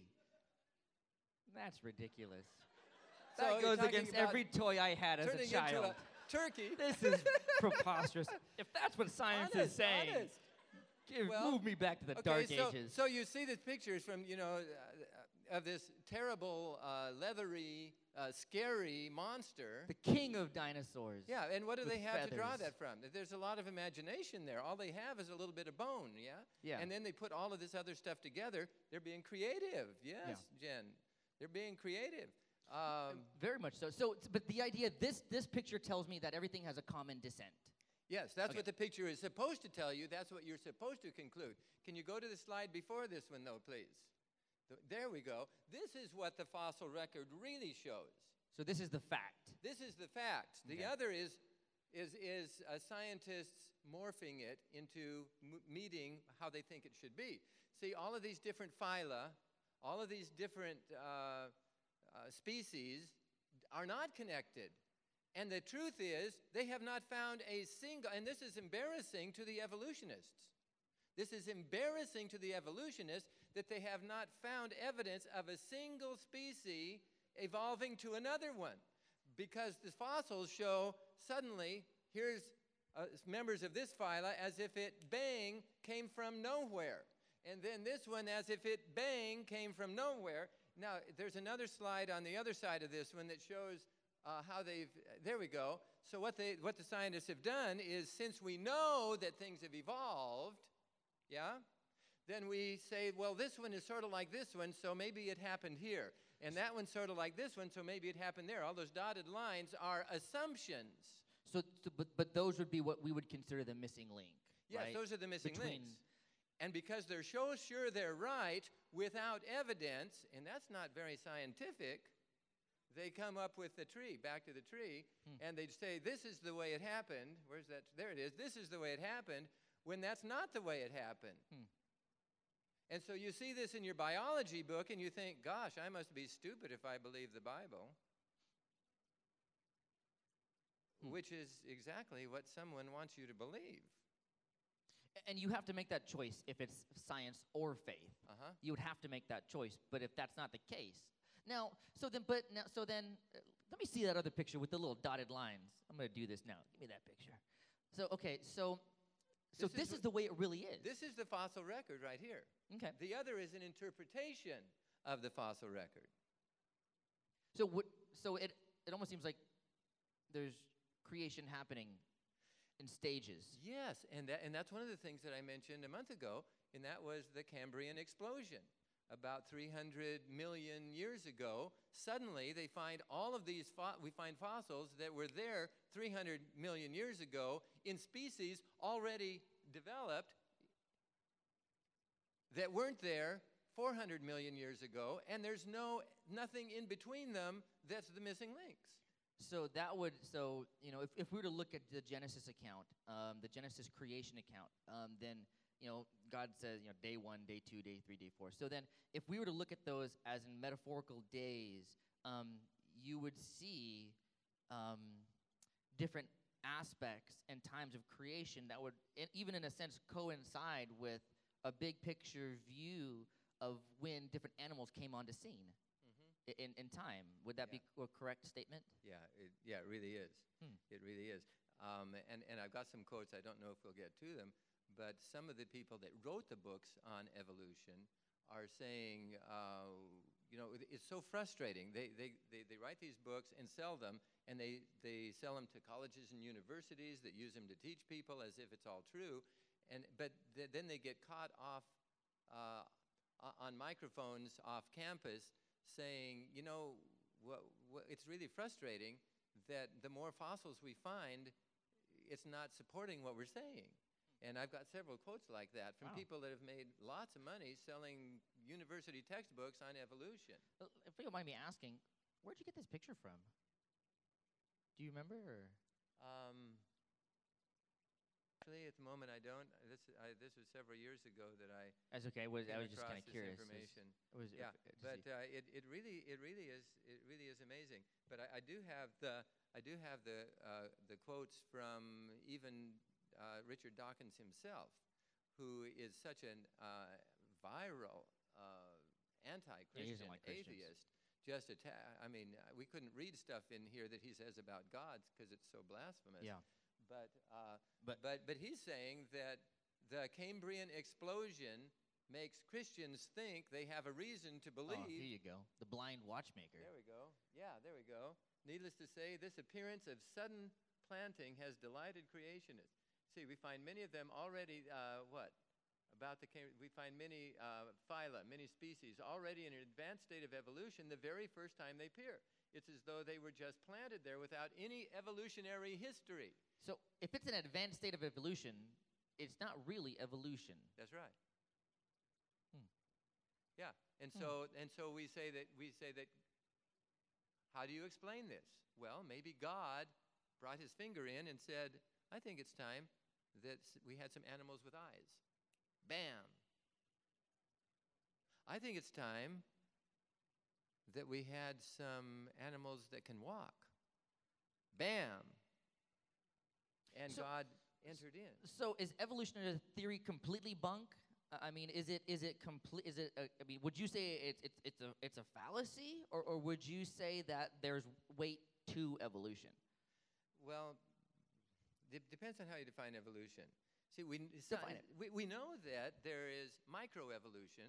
Speaker 2: That's ridiculous.
Speaker 3: So
Speaker 2: That
Speaker 3: you're
Speaker 2: goes
Speaker 3: talking
Speaker 2: against
Speaker 3: about
Speaker 2: every toy I had as a
Speaker 3: turning
Speaker 2: child.
Speaker 3: into a turkey.
Speaker 2: This is preposterous. If that's what science is saying,
Speaker 3: honest. Well,
Speaker 2: move me back to the
Speaker 3: Okay,
Speaker 2: dark
Speaker 3: so,
Speaker 2: ages.
Speaker 3: so you see these pictures from, of this terrible, leathery, scary monster.
Speaker 2: The king of dinosaurs.
Speaker 3: Yeah, and what do
Speaker 2: with
Speaker 3: they have to draw
Speaker 2: feathers.
Speaker 3: that from? There's a lot of imagination there. All they have is a little bit of bone, yeah?
Speaker 2: Yeah.
Speaker 3: And then they put all of this other stuff together. They're being creative. Yes, Jen. They're being creative.
Speaker 2: Very much so. But the idea, this picture tells me that everything has a common descent.
Speaker 3: Yes, that's
Speaker 2: Okay.
Speaker 3: what the picture is supposed to tell you. That's what you're supposed to conclude. Can you go to the slide before this one, though, please? There we go. This is what the fossil record really shows.
Speaker 2: So this is the fact.
Speaker 3: This is the fact. The
Speaker 2: Okay.
Speaker 3: other is scientists morphing it into meeting how they think it should be. See, all of these different phyla, all of these different species are not connected. And the truth is, they have not found a single, and this is embarrassing to the evolutionists. This is embarrassing to the evolutionists that they have not found evidence of a single species evolving to another one. Because the fossils show suddenly, here's members of this phyla as if it bang came from nowhere. And then this one as if it bang came from nowhere. Now, there's another slide on the other side of this one that shows how they've, there we go. So what the scientists have done is, since we know that things have evolved, yeah, then we say, well, this one is sort of like this one, so maybe it happened here. And that one's sort of like this one, so maybe it happened there. All those dotted lines are assumptions.
Speaker 2: But those would be what we would consider the missing link.
Speaker 3: Yes,
Speaker 2: right?
Speaker 3: those are the missing links. And because they're so sure they're right without evidence, and that's not very scientific, they come up with the tree, back to the tree, and they'd say, this is the way it happened. Where's that? There it is. This is the way it happened, when that's not the way it happened. And so you see this in your biology book, and you think, gosh, I must be stupid if I believe the Bible. Which is exactly what someone wants you to believe.
Speaker 2: And you have to make that choice if it's science or faith. You would have to make that choice. But if that's not the case, let me see that other picture with the little dotted lines. I'm going to do this now. Give me that picture. So So this is the way it really is.
Speaker 3: This is the fossil record right here.
Speaker 2: Okay.
Speaker 3: The other is an interpretation of the fossil record.
Speaker 2: So it almost seems like there's creation happening in stages.
Speaker 3: Yes, and that's one of the things that I mentioned a month ago, and that was the Cambrian explosion. About 300 million years ago, suddenly they find all of these, we find fossils that were there 300 million years ago in species already developed that weren't there 400 million years ago, and there's nothing in between them that's the missing links.
Speaker 2: So if we were to look at the Genesis account, the Genesis creation account, then God says day 1, day 2, day 3, day 4. So then if we were to look at those as in metaphorical days, you would see different aspects and times of creation that would, even in a sense, coincide with a big picture view of when different animals came onto scene. In time. Would that be a correct statement?
Speaker 3: Yeah, it really is. It really is. And I've got some quotes. I don't know if we'll get to them, but some of the people that wrote the books on evolution are saying, it's so frustrating. They write these books and sell them, and they sell them to colleges and universities that use them to teach people as if it's all true, but then they get caught off on microphones off campus saying, it's really frustrating that the more fossils we find, it's not supporting what we're saying. And I've got several quotes like that from people that have made lots of money selling university textbooks on evolution.
Speaker 2: If you don't mind me asking, where'd you get this picture from? Do you remember? Or?
Speaker 3: Actually, at the moment, I don't. This was several years ago that I.
Speaker 2: That's okay. I was just kind of curious.
Speaker 3: Information.
Speaker 2: Yeah,
Speaker 3: but it really is amazing. But I do have the quotes from even Richard Dawkins himself, who is such an viral anti-Christian atheist. We couldn't read stuff in here that he says about God because it's so blasphemous.
Speaker 2: Yeah.
Speaker 3: But he's saying that the Cambrian explosion makes Christians think they have a reason to believe.
Speaker 2: Oh, here you go. The blind watchmaker.
Speaker 3: There we go. Yeah, there we go. Needless to say, this appearance of sudden planting has delighted creationists. See, we find many of them already, we find many phyla, many species already in an advanced state of evolution the very first time they appear. It's as though they were just planted there without any evolutionary history.
Speaker 2: So if it's an advanced state of evolution, it's not really evolution.
Speaker 3: That's right. Yeah, and so we say that. How do you explain this? Well, maybe God brought his finger in and said, "I think it's time that we had some animals with eyes." Bam. I think it's time that we had some animals that can walk. Bam. And God entered in.
Speaker 2: So is evolutionary theory completely bunk? Is it complete? Would you say it's a fallacy, or would you say that there's weight to evolution?
Speaker 3: Well, it depends on how you define evolution. See, we know that there is microevolution,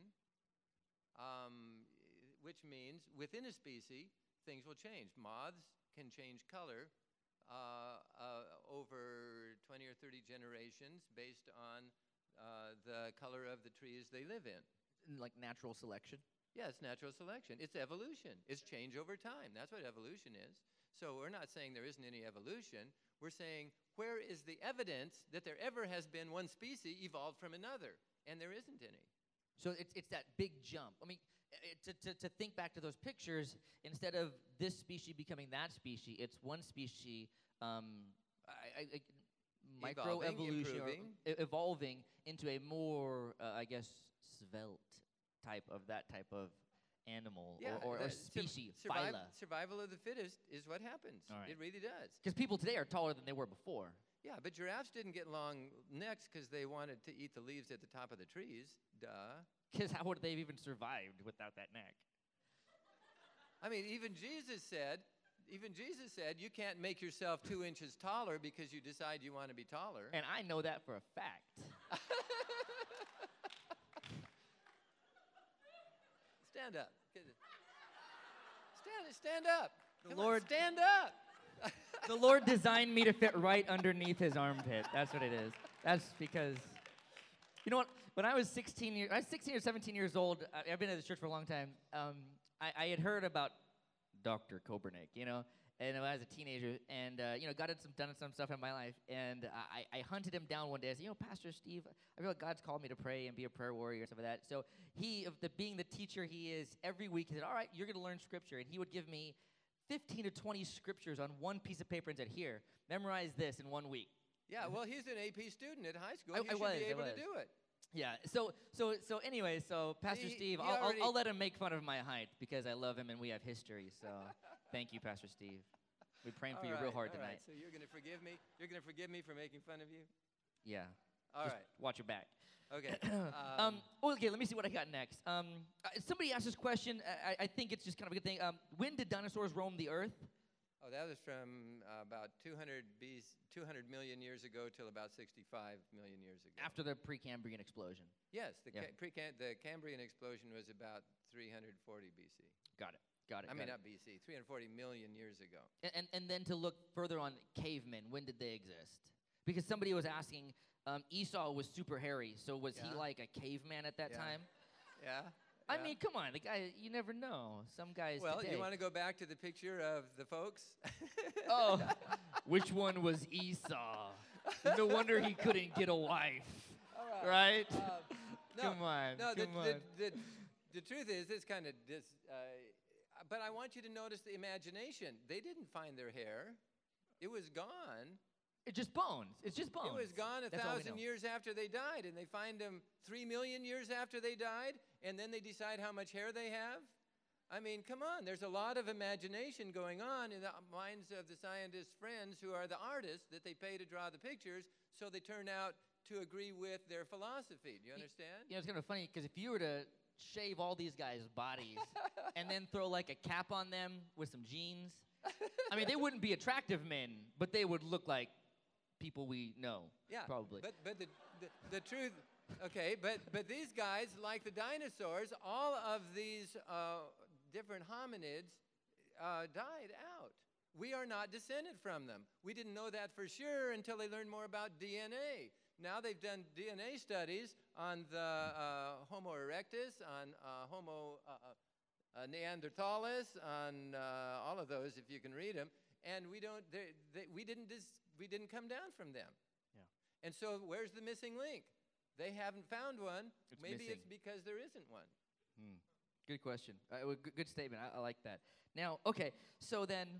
Speaker 3: which means within a species things will change. Moths can change color over 20 or 30 generations based on the color of the trees they live in.
Speaker 2: Like natural selection?
Speaker 3: Yeah, it's natural selection. It's evolution. It's change over time. That's what evolution is. So we're not saying there isn't any evolution. We're saying, where is the evidence that there ever has been one species evolved from another? And there isn't any.
Speaker 2: So it's that big jump. To think back to those pictures, instead of this species becoming that species, it's one species microevolution, evolving into a more, svelte type of animal, or species, phyla.
Speaker 3: Survival of the fittest is what happens.
Speaker 2: Right.
Speaker 3: It really does.
Speaker 2: Because people today are taller than they were before.
Speaker 3: Yeah, but giraffes didn't get long necks because they wanted to eat the leaves at the top of the trees. Duh.
Speaker 2: Because how would they have even survived without that neck?
Speaker 3: Even Jesus said, Even Jesus said you can't make yourself 2 inches taller because you decide you want to be taller.
Speaker 2: And I know that for a fact.
Speaker 3: Stand up. Stand up. Come on,
Speaker 2: Lord-
Speaker 3: stand up.
Speaker 2: The Lord designed me to fit right underneath his armpit. That's what it is. That's because, you know what? When I was 16 or 17 years old, I've been at this church for a long time. I had heard about Dr. Kopernik, and when I was a teenager, and done some stuff in my life, and I hunted him down one day. I said, Pastor Steve, I feel like God's called me to pray and be a prayer warrior and stuff like that. So he, being the teacher he is, every week he said, all right, you're going to learn scripture, and he would give me 15 to 20 scriptures on one piece of paper and said, here, memorize this in 1 week.
Speaker 3: Yeah, well, he's an AP student at high school.
Speaker 2: I
Speaker 3: You should
Speaker 2: was,
Speaker 3: be
Speaker 2: I
Speaker 3: able to
Speaker 2: was.
Speaker 3: do it.
Speaker 2: Yeah. So anyway, Pastor Steve, I'll let him make fun of my height because I love him and we have history. So thank you, Pastor Steve. We're praying for you real hard
Speaker 3: all
Speaker 2: tonight.
Speaker 3: right. So you're going to forgive me? You're going to forgive me for making fun of you?
Speaker 2: Yeah.
Speaker 3: All
Speaker 2: Just
Speaker 3: right.
Speaker 2: watch your back.
Speaker 3: Okay.
Speaker 2: Okay, let me see what I got next. Somebody asked this question. I think it's just kind of a good thing. When did dinosaurs roam the earth?
Speaker 3: Oh, that was from about 200 million years ago till about 65 million years ago.
Speaker 2: After the Precambrian explosion.
Speaker 3: Yes, the
Speaker 2: Yeah.
Speaker 3: the Cambrian explosion was about 340 BC.
Speaker 2: Got it.
Speaker 3: I mean, not BC, 340 million years ago.
Speaker 2: And then to look further on cavemen, when did they exist? Because somebody was asking, Esau was super hairy, so was he
Speaker 3: Yeah.
Speaker 2: like a caveman at that
Speaker 3: Yeah.
Speaker 2: time?
Speaker 3: Yeah.
Speaker 2: I mean, come on, the guy, you never know. Some guys
Speaker 3: Well,
Speaker 2: today.
Speaker 3: you want to go back to the picture of the folks?
Speaker 2: Oh, which one was Esau? No wonder he couldn't get a wife,
Speaker 3: All
Speaker 2: right?
Speaker 3: No,
Speaker 2: Come on,
Speaker 3: No,
Speaker 2: come on.
Speaker 3: the truth is, it's kind of but I want you to notice the imagination. They didn't find their hair. It was gone.
Speaker 2: It's just bones. It's just bones.
Speaker 3: It was gone
Speaker 2: That's all we
Speaker 3: 1,000
Speaker 2: know.
Speaker 3: years after they died, and they find them 3 million years after they died, and then they decide how much hair they have. I mean, come on. There's a lot of imagination going on in the minds of the scientists' friends who are the artists that they pay to draw the pictures, so they turn out to agree with their philosophy. Do you understand?
Speaker 2: It's kind of funny because if you were to shave all these guys' bodies and then throw like a cap on them with some jeans, I mean, they wouldn't be attractive men, but they would look like people we know.
Speaker 3: Yeah,
Speaker 2: probably.
Speaker 3: But the truth, okay, but these guys, like the dinosaurs, all of these different hominids died out. We are not descended from them. We didn't know that for sure until they learned more about DNA. Now they've done DNA studies on the Homo erectus, on Homo neanderthalis, on all of those, if you can read them, and we didn't come down from them.
Speaker 2: Yeah.
Speaker 3: And so where's the missing link? They haven't found one.
Speaker 2: It's
Speaker 3: Maybe
Speaker 2: missing.
Speaker 3: it's because there isn't one.
Speaker 2: Good question. Good statement. I like that. Now, okay, so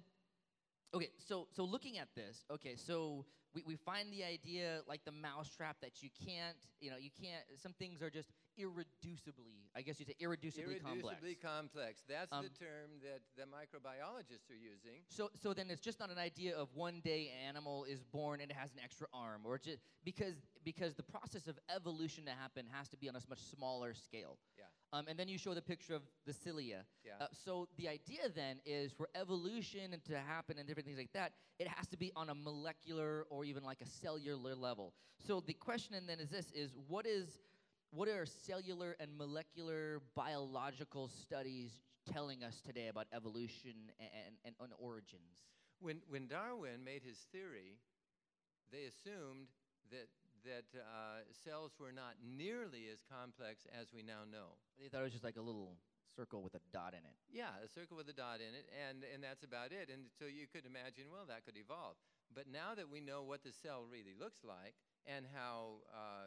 Speaker 2: looking at this, so we find the idea like the mousetrap that you can't, some things are just irreducibly, I guess you'd say irreducibly complex.
Speaker 3: Irreducibly complex. That's the term that the microbiologists are using.
Speaker 2: So then it's just not an idea of one day an animal is born and it has an extra arm, or just because the process of evolution to happen has to be on a much smaller scale.
Speaker 3: Yeah.
Speaker 2: And then you show the picture of the cilia.
Speaker 3: Yeah.
Speaker 2: So the idea then is for evolution and to happen and different things like that, it has to be on a molecular or even like a cellular level. So the question then is this: what are cellular and molecular biological studies telling us today about evolution and origins?
Speaker 3: When Darwin made his theory, they assumed that cells were not nearly as complex as we now know.
Speaker 2: They thought it was just like a little circle with a dot in it.
Speaker 3: Yeah, a circle with a dot in it, and that's about it. And so you could imagine, well, that could evolve. But now that we know what the cell really looks like and how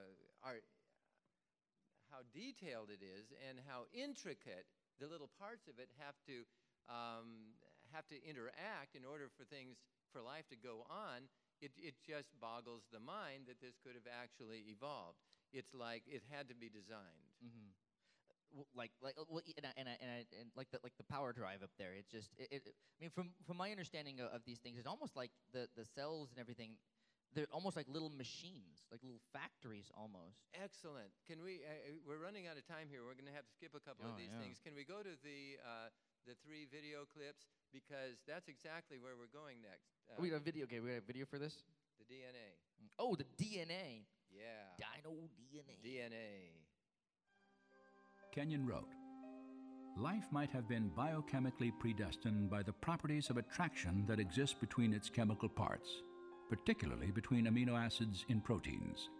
Speaker 3: detailed it is and how intricate the little parts of it have to interact in order for life to go on, it just boggles the mind that this could have actually evolved. It's like it had to be designed.
Speaker 2: Mm-hmm. Like the power drive up there. It's just, I mean, from my understanding of these things, it's almost like the cells and everything. They're almost like little machines, like little factories almost.
Speaker 3: Excellent. Can we? We're running out of time here. We're going to have to skip a couple of these things. Can we go to the the 3 video clips, because that's exactly where we're going next.
Speaker 2: We got a video. Okay, we got a video for this.
Speaker 3: The DNA.
Speaker 2: Oh, the DNA.
Speaker 3: Yeah.
Speaker 2: Dino DNA.
Speaker 3: DNA.
Speaker 4: Kenyon wrote, "Life might have been biochemically predestined by the properties of attraction that exist between its chemical parts, particularly between amino acids in proteins.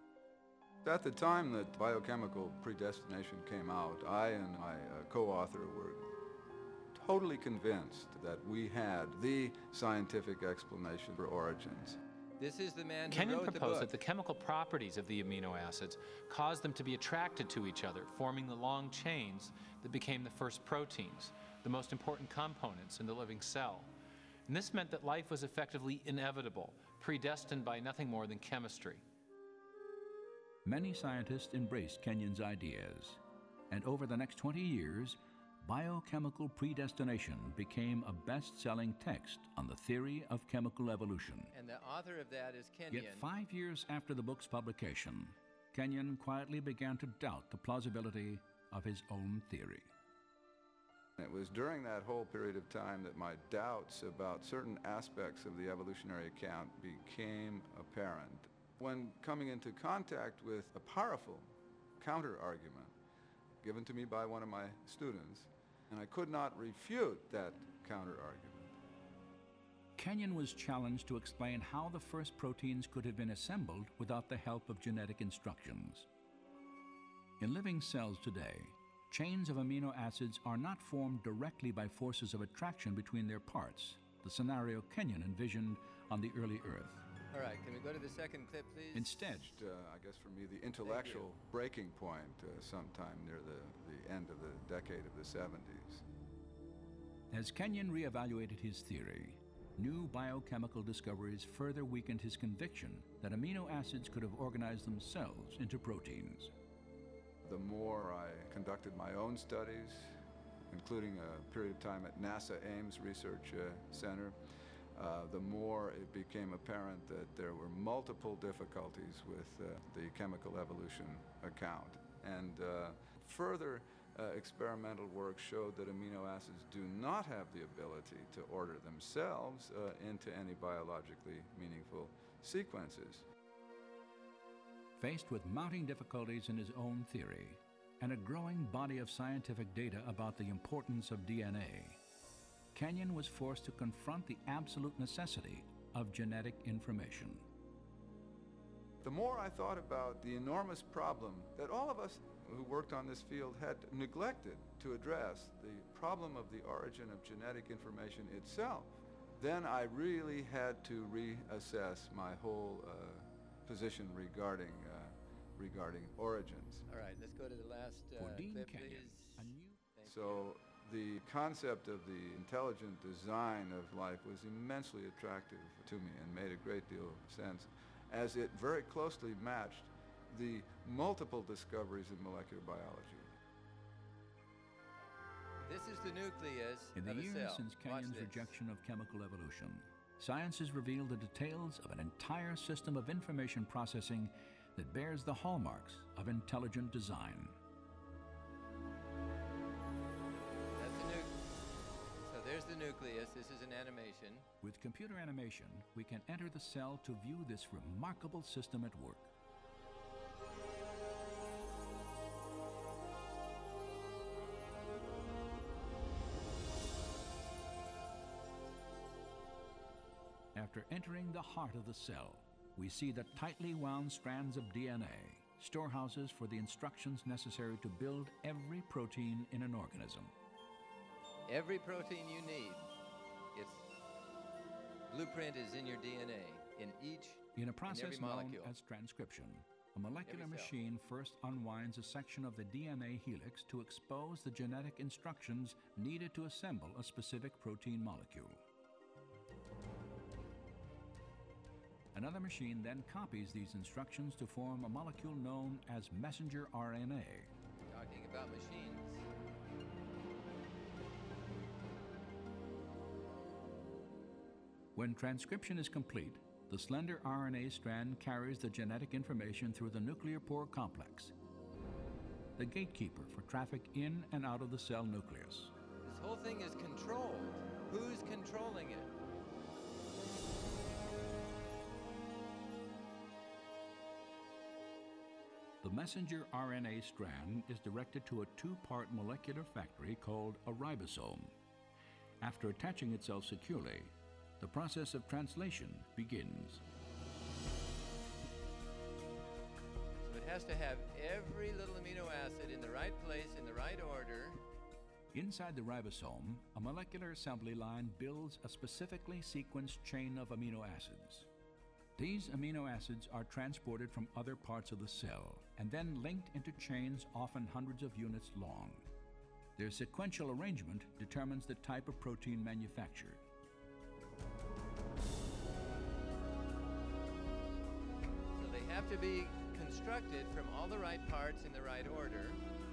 Speaker 5: At the time that biochemical predestination came out, I and my co-author were totally convinced that we had the scientific explanation for origins.
Speaker 3: This is the man who
Speaker 6: Kenyon
Speaker 3: wrote the
Speaker 6: proposed
Speaker 3: book.
Speaker 6: that the chemical properties of the amino acids caused them to be attracted to each other, forming the long chains that became the first proteins, the most important components in the living cell. And this meant that life was effectively inevitable, predestined by nothing more than chemistry.
Speaker 4: Many scientists embraced Kenyon's ideas, and over the next 20 years, Biochemical Predestination became a best-selling text on the theory of chemical evolution.
Speaker 3: And the author of that is Kenyon.
Speaker 4: Yet 5 years after the book's publication, Kenyon quietly began to doubt the plausibility of his own theory.
Speaker 5: It was during that whole period of time that my doubts about certain aspects of the evolutionary account became apparent. When coming into contact with a powerful counter-argument given to me by one of my students, and I could not refute that counter-argument.
Speaker 4: Kenyon was challenged to explain how the first proteins could have been assembled without the help of genetic instructions. In living cells today, chains of amino acids are not formed directly by forces of attraction between their parts, the scenario Kenyon envisioned on the early Earth.
Speaker 3: All right, can we go to the second clip, please?
Speaker 4: Instead,
Speaker 5: I guess for me, the intellectual breaking point sometime near the end of the decade of the 70s.
Speaker 4: as Kenyon reevaluated his theory, new biochemical discoveries further weakened his conviction that amino acids could have organized themselves into proteins.
Speaker 5: The more I conducted my own studies, including a period of time at NASA Ames Research Center, the more it became apparent that there were multiple difficulties with the chemical evolution account. And further experimental work showed that amino acids do not have the ability to order themselves into any biologically meaningful sequences.
Speaker 4: Faced with mounting difficulties in his own theory and a growing body of scientific data about the importance of DNA, Kenyon was forced to confront the absolute necessity of genetic information.
Speaker 5: The more I thought about the enormous problem that all of us who worked on this field had neglected to address, the problem of the origin of genetic information itself, then I really had to reassess my whole position regarding origins.
Speaker 3: All right, let's go to the last
Speaker 4: For Dean
Speaker 3: clip,
Speaker 4: Kenyon,
Speaker 3: please.
Speaker 4: a new
Speaker 5: So the concept of the intelligent design of life was immensely attractive to me and made a great deal of sense, as it very closely matched the multiple discoveries in molecular biology.
Speaker 3: This is the nucleus
Speaker 4: In the
Speaker 3: of a
Speaker 4: years
Speaker 3: cell.
Speaker 4: since
Speaker 3: Watch
Speaker 4: Kenyon's
Speaker 3: this.
Speaker 4: rejection of chemical evolution, science has revealed the details of an entire system of information processing that bears the hallmarks of intelligent design.
Speaker 3: That's the So there's the nucleus. This is an animation.
Speaker 4: With computer animation, we can enter the cell to view this remarkable system at work. After entering the heart of the cell, we see the tightly wound strands of DNA, storehouses for the instructions necessary to build every protein in an organism.
Speaker 3: Every protein you need, its blueprint is in your DNA, in
Speaker 4: In a process
Speaker 3: every
Speaker 4: known
Speaker 3: molecule.
Speaker 4: as transcription, a molecular
Speaker 3: Every cell.
Speaker 4: machine first unwinds a section of the DNA helix to expose the genetic instructions needed to assemble a specific protein molecule. Another machine then copies these instructions to form a molecule known as messenger RNA.
Speaker 3: Talking about machines.
Speaker 4: When transcription is complete, the slender RNA strand carries the genetic information through the nuclear pore complex, the gatekeeper for traffic in and out of the cell nucleus.
Speaker 3: This whole thing is controlled. Who's controlling it?
Speaker 4: The messenger RNA strand is directed to a two-part molecular factory called a ribosome. After attaching itself securely, the process of translation begins.
Speaker 3: So it has to have every little amino acid in the right place, in the right order.
Speaker 4: Inside the ribosome, a molecular assembly line builds a specifically sequenced chain of amino acids. These amino acids are transported from other parts of the cell and then linked into chains often hundreds of units long. Their sequential arrangement determines the type of protein manufactured.
Speaker 3: So they have to be constructed from all the right parts in the right order.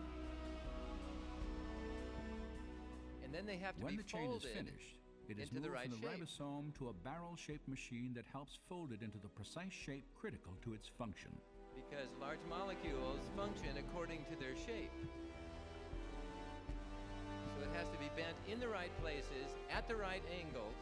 Speaker 3: And then they have to
Speaker 4: When
Speaker 3: be
Speaker 4: the chain is
Speaker 3: folded
Speaker 4: finished, it is
Speaker 3: into
Speaker 4: moved
Speaker 3: the right
Speaker 4: from the
Speaker 3: shape.
Speaker 4: ribosome to a barrel-shaped machine that helps fold it into the precise shape critical to its function.
Speaker 3: Because large molecules function according to their shape. So it has to be bent in the right places, at the right angles.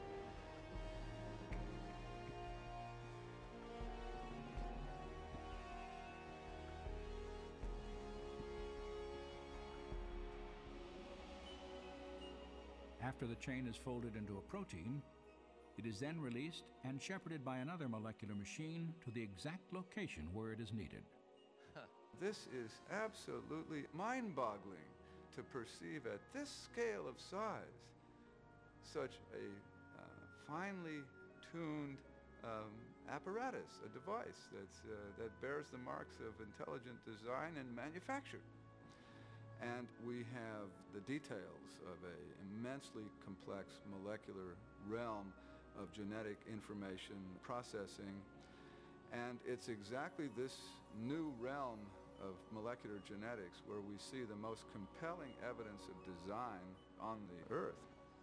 Speaker 4: After the chain is folded into a protein, it is then released and shepherded by another molecular machine to the exact location where it is needed.
Speaker 5: This is absolutely mind-boggling to perceive at this scale of size such a finely tuned apparatus, a device that bears the marks of intelligent design and manufacture. And we have the details of an immensely complex molecular realm of genetic information processing. And it's exactly this new realm of molecular genetics where we see the most compelling evidence of design on the Earth.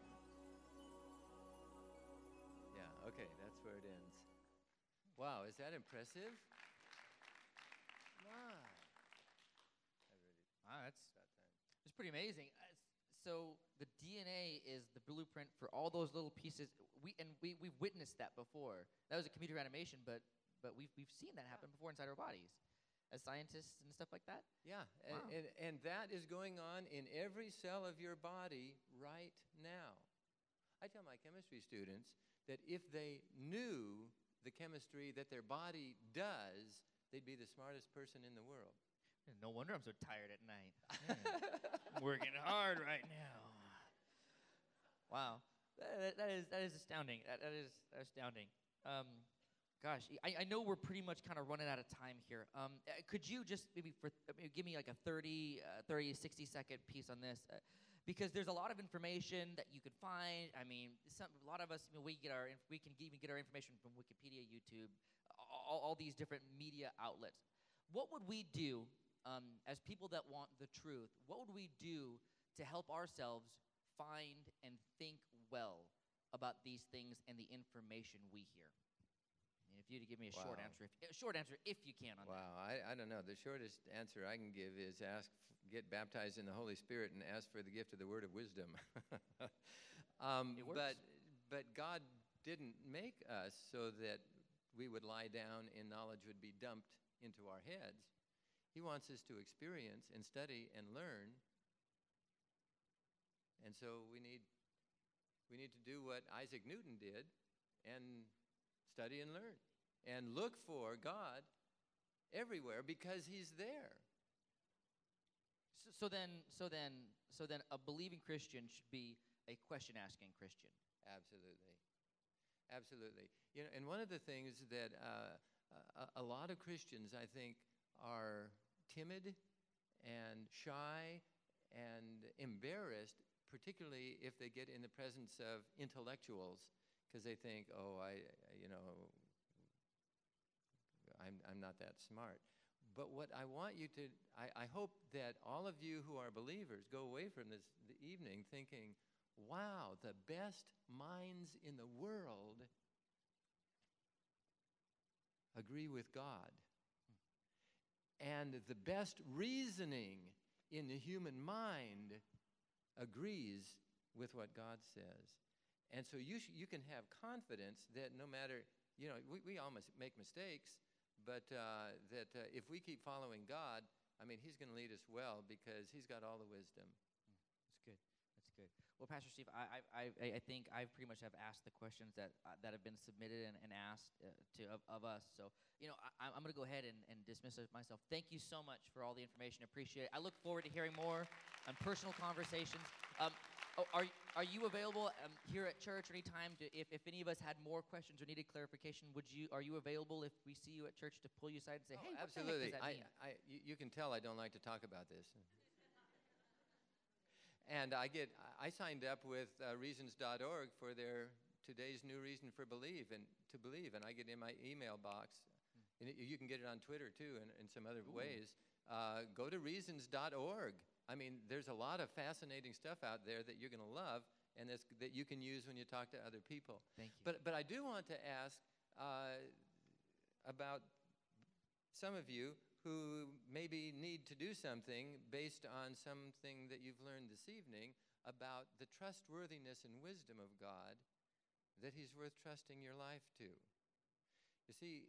Speaker 3: Yeah, okay, that's where it ends. Wow, is that impressive? Wow.
Speaker 2: Wow, it's pretty amazing. So the DNA is the blueprint for all those little pieces. We've witnessed that before. That was a computer animation, but we've seen that happen before inside our bodies as scientists and stuff like that.
Speaker 3: Yeah,
Speaker 2: Wow.
Speaker 3: and that is going on in every cell of your body right now. I tell my chemistry students that if they knew the chemistry that their body does, they'd be the smartest person in the world.
Speaker 2: No wonder I'm so tired at night. I'm working hard right now. Wow, that is astounding. That is astounding. Gosh, I know we're pretty much kind of running out of time here. Could you just maybe give me like a 30, 60-second piece on this? Because there's a lot of information that you could find. I mean, a lot of us, we can even get our information from Wikipedia, YouTube, all these different media outlets. What would we do as people that want the truth? What would we do to help ourselves find and think well about these things and the information we hear? And if you'd give me a short answer, if you can on that.
Speaker 3: Wow, I don't know. The shortest answer I can give is get baptized in the Holy Spirit and ask for the gift of the word of wisdom.
Speaker 2: It works.
Speaker 3: But God didn't make us so that we would lie down and knowledge would be dumped into our heads. He wants us to experience and study and learn. And so we need to do what Isaac Newton did and study and learn and look for God everywhere because he's there.
Speaker 2: So then, a believing Christian should be a question-asking Christian.
Speaker 3: Absolutely. You know, and one of the things that a lot of Christians, I think, are timid and shy and embarrassed, particularly if they get in the presence of intellectuals, because they think, I'm not that smart. But what I want you to, I hope that all of you who are believers go away from this evening thinking, wow, the best minds in the world agree with God. And the best reasoning in the human mind agrees with what God says. And so you can have confidence that no matter, we all make mistakes, but if we keep following God, I mean, he's going to lead us well because he's got all the wisdom.
Speaker 2: That's good. That's good. Well, Pastor Steve, I think I pretty much have asked the questions that have been submitted and asked of us. So, I'm going to go ahead and dismiss myself. Thank you so much for all the information. Appreciate it. I look forward to hearing more on personal conversations. Are you available here at church anytime? If any of us had more questions or needed clarification, are you available if we see you at church to pull you aside and say, hey,
Speaker 3: absolutely.
Speaker 2: what the heck does that mean?
Speaker 3: You can tell I don't like to talk about this. And I signed up with reasons.org for their today's new reason for to believe, and I get in my email box. And you can get it on Twitter too, and in some other ways. Go to reasons.org. I mean, there's a lot of fascinating stuff out there that you're going to love, and that you can use when you talk to other people.
Speaker 2: Thank you.
Speaker 3: But I do want to ask about some of you who maybe need to do something based on something that you've learned this evening about the trustworthiness and wisdom of God, that he's worth trusting your life to. You see,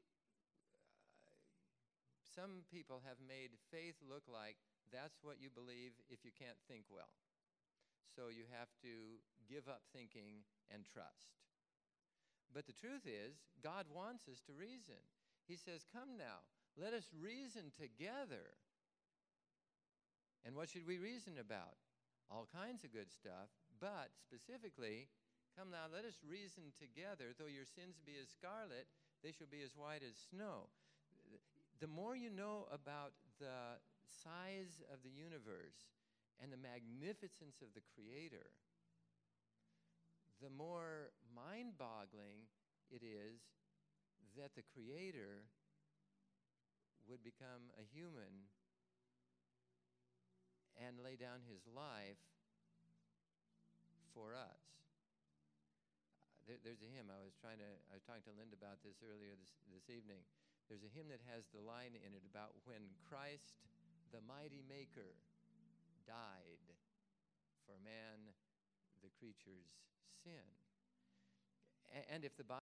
Speaker 3: some people have made faith look like that's what you believe if you can't think well. So you have to give up thinking and trust. But the truth is, God wants us to reason. He says, come now, let us reason together. And what should we reason about? All kinds of good stuff, but specifically, come now, let us reason together. Though your sins be as scarlet, they shall be as white as snow. The more you know about the size of the universe and the magnificence of the Creator, the more mind-boggling it is that the Creator would become a human and lay down his life for us. There's a hymn. I was talking to Linda about this earlier this evening. There's a hymn that has the line in it about when Christ, the mighty maker, died for man, the creature's sin. And if the